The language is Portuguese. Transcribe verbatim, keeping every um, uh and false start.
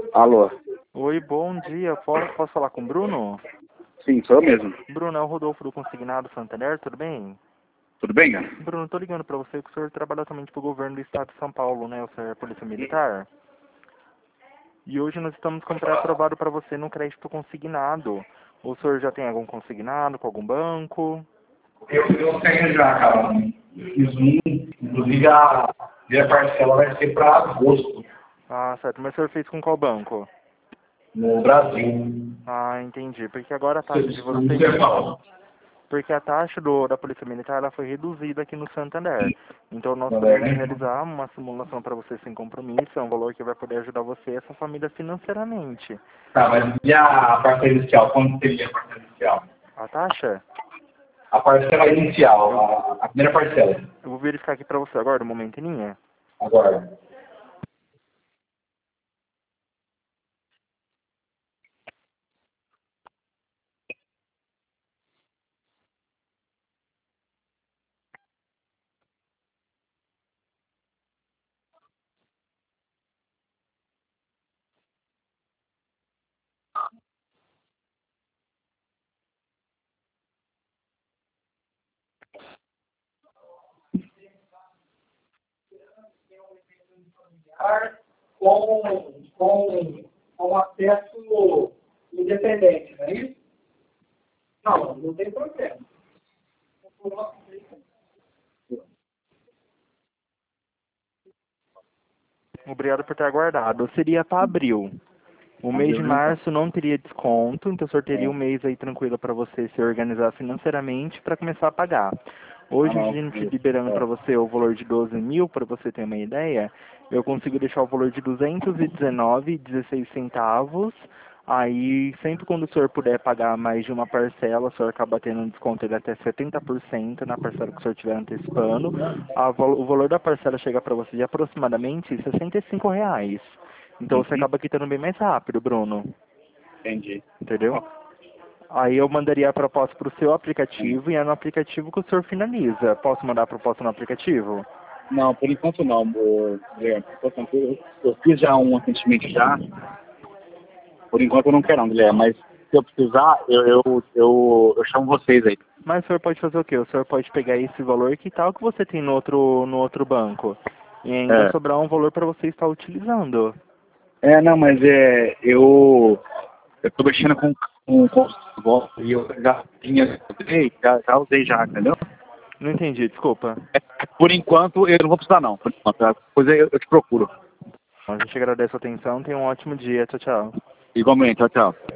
Alô? Oi, bom dia. Posso, posso falar com o Bruno? Sim, sou eu mesmo. Bruno, é o Rodolfo do Consignado Santander, tudo bem? Tudo bem, cara? Bruno, tô ligando pra você que o senhor trabalha atualmente pro governo do estado de São Paulo, né? O senhor é polícia militar. E hoje nós estamos com pré-aprovado para você no crédito consignado. O senhor já tem algum consignado com algum banco? Eu, eu tenho já, cara. Fiz um, inclusive a minha parcela vai ser para agosto, Ah, certo. Mas o senhor fez com qual banco? no Brasil. Ah, entendi. Porque agora a taxa de Você vocês... você falou. Porque a taxa do, da Polícia Militar ela foi reduzida aqui no Santander. Então nós Não é, podemos né? realizar uma simulação para você sem compromisso. É um valor que vai poder ajudar você e a sua família financeiramente. Tá, mas e a parcela inicial? Quanto seria a parcela inicial? A taxa? A parcela inicial, Eu, a, a primeira parcela. eu vou verificar aqui para você agora, um momentinho. Agora. Com, com, com acesso independente, não é isso? Não, não tem problema. Obrigado por ter aguardado. Seria para abril. O mês de Abriu, né? março não teria desconto, então o senhor teria um mês aí tranquilo para você se organizar financeiramente para começar a pagar. Ah, Hoje, a não. gente liberando para É. você o valor de doze mil, para você ter uma ideia, eu consigo deixar o valor de duzentos e dezenove reais e dezesseis centavos. Aí, sempre quando o senhor puder pagar mais de uma parcela, o senhor acaba tendo um desconto de até setenta por cento na parcela que o senhor estiver antecipando. A, val- o valor da parcela chega para você de aproximadamente sessenta e cinco reais. Então você Uhum. acaba quitando bem mais rápido, Bruno. Entendi. Entendeu? Aí eu mandaria a proposta para o seu aplicativo e é no aplicativo que o senhor finaliza. Posso mandar a proposta no aplicativo? Não, por enquanto não, ô, Guilherme. Por enquanto, eu, eu fiz já um recentemente já. Por enquanto eu não quero não, Guilherme, mas se eu precisar, eu, eu, eu, eu chamo vocês aí. Mas o senhor pode fazer o quê? O senhor pode pegar esse valor que tal que você tem no outro, no outro banco. E ainda É. sobrar um valor para você estar utilizando. É, não, mas é, eu, eu tô mexendo com, com, com os votos e eu já tinha, já, já usei já, entendeu? Não entendi, desculpa. É, por enquanto eu não vou precisar não, por enquanto, a coisa eu, eu te procuro. A gente agradece a atenção, tenha um ótimo dia. Tchau, tchau. Igualmente, tchau, tchau.